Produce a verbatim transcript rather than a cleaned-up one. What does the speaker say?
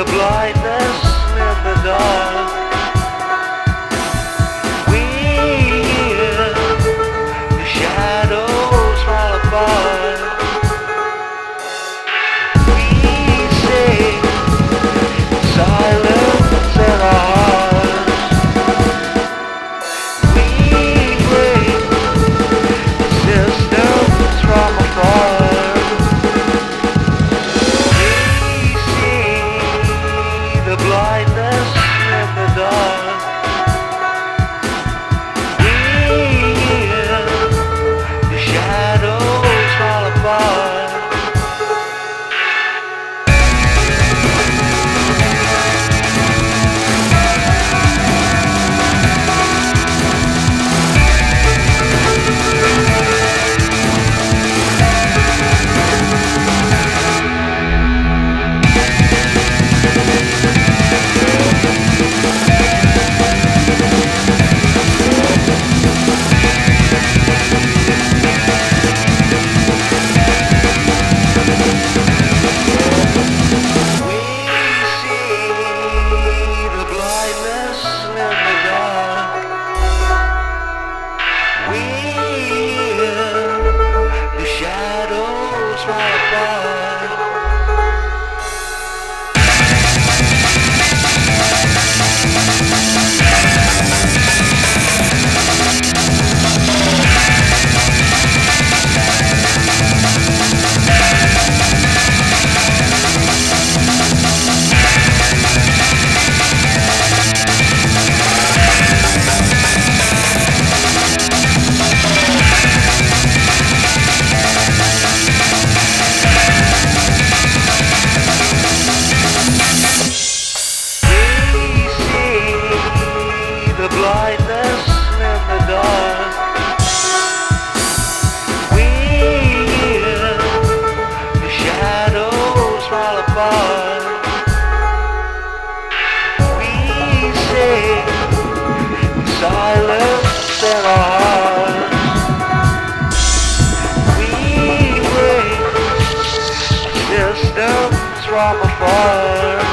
the blindness in the dark. We hear the shadows fall apart. We sing silence in our hearts. We break systems from afar. The blindness in the dark. We hear the shadows fall apart. The blindness in the dark. We hear the shadows fall apart. We sing silence in our hearts. We break systems from afar.